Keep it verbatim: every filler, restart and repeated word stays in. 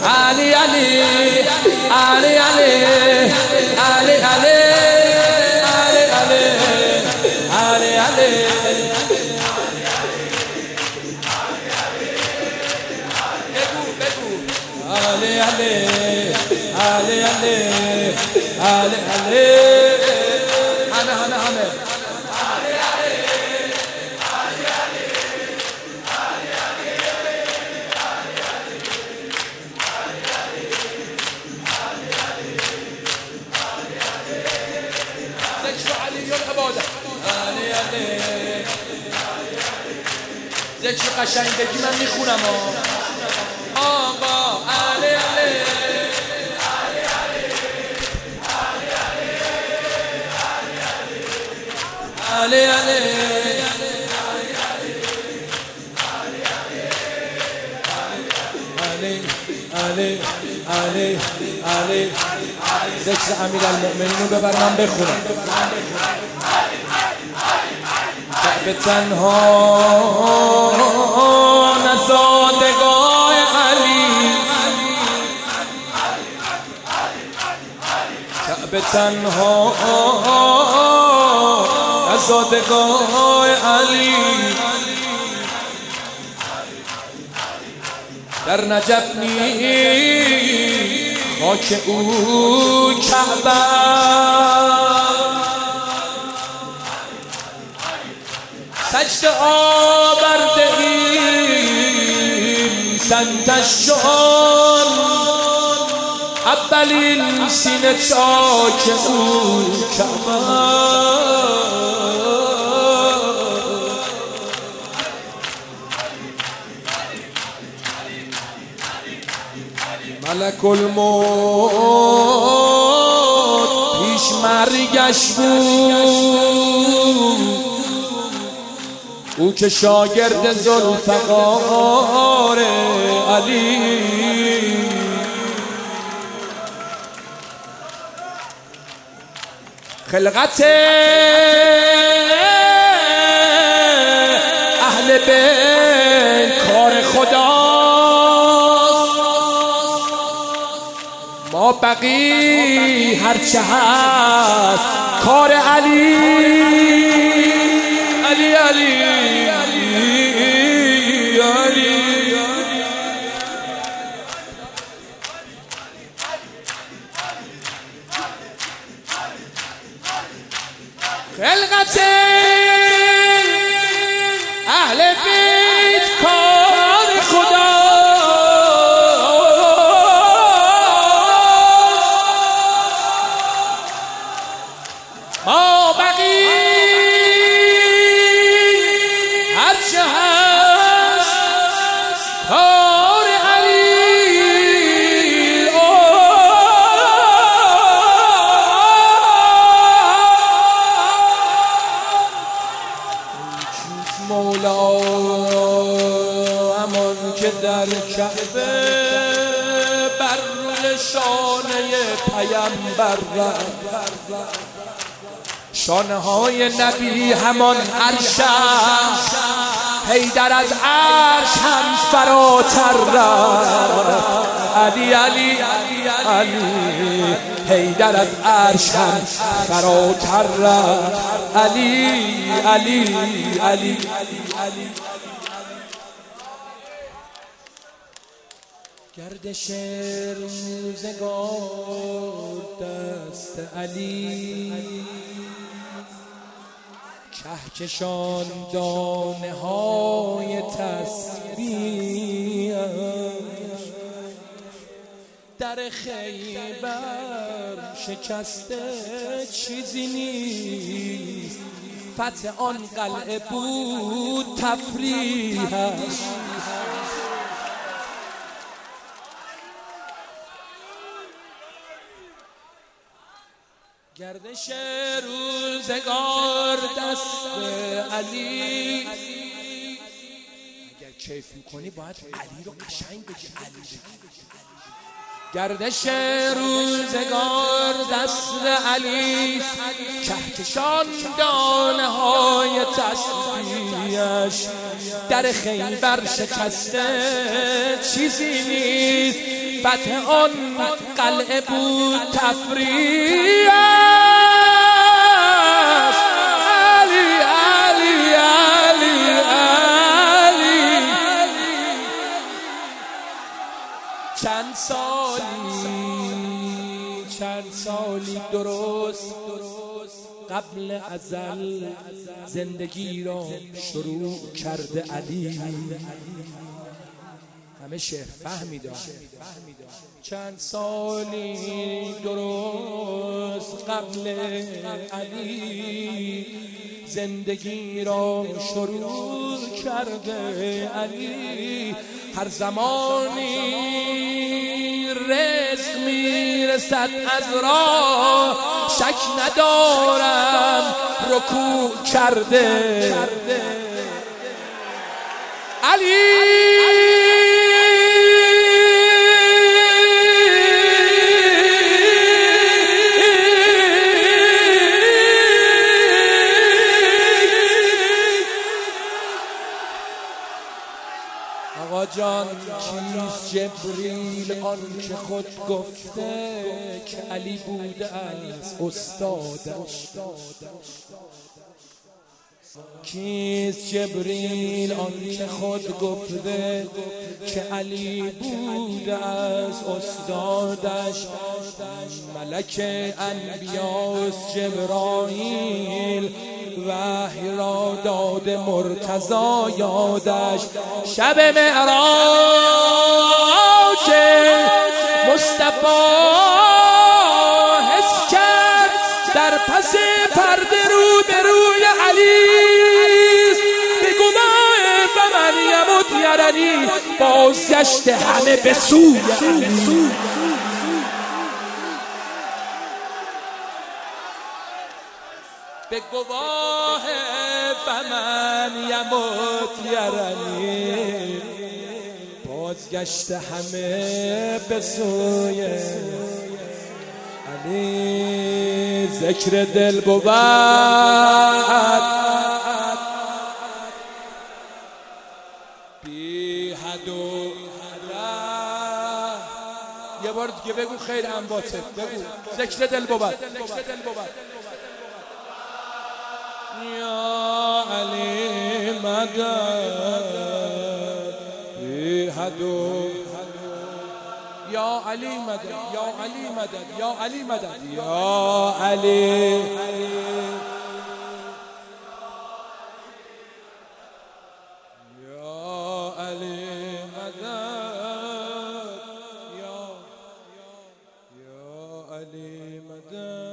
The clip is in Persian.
علی علی علی علی علی علی علی علی علی علی علی علی علی علی علی همه همه همه ذکر قشنگی من میخونم آقا علی علی علی علی علی علی علی ذکر امیرالمؤمنین رو ببر من بخونم به تنها نزادگاه علی به تنها نزادگاه علی در نجف نی خاک او کعبه سجده آورده ایم سنتشان اولین سینه چاک او کعبه ملک الموت پیش مرگش بود او که شاگرد ذوالفقار علی خلقت اهل بیت کار خداست ما بقی هرچه هست کار علی علی علی خلقت اهل بیت کار خدا ما بقی هرچه هست کار علی مولا همان که در کعبه بر روی شانه پیامبر شانه های نبی همان عرش حیدر از عرش هم فراتر علی علی علی حیدر از عرش هم فراتر علی علی علی گردش روزگار دست علی کهکشان دانه های تسبیح در خیبر شکسته چیزی نیست فتح آن قلعه بود تفریحش گردش روزگار دست علی اگر کیف میکنی باید علی رو قشنگ بگی علی گردش روزگار دست علی کهکشان دانه های تسبیحش در خیبر شکسته چیزی نیست فتح آن قلعه بود تفریح. علی علی علی علی چند سالی چند سالی درست قبل ازل زندگی را شروع کرده علی. همه شعر فهمیدن. چند سالی درست قبل علی زندگی را شروع کرده علی. هر زمانی رزق میرسد از راه شک ندارم رکوع کرده علی. آقا جان کیست جبریل آن که خود گفته که علی بوده است استادش؟ کیست جبریل آن که خود گفته که علی بوده است استادش؟ ملک انبیاست جبرائیل وحی را داده مرتضی یادش. شب معراج مصطفی حس کرد در پس پرده رو به روی علی. به گناه فمن یمت یرنی بازگشت همه به سوی علی. به گواه فمن یمت یرنی بازگشت همه به سوی علی. ذکر دل بود بی حد و یه بار دیگه بگو خیر انباته بگو. ذکر دل بود یا علی مدد بی حد و یا علی مدد یا علی مدد یا علی مدد یا علی یا علی مدد یا یا علی مدد.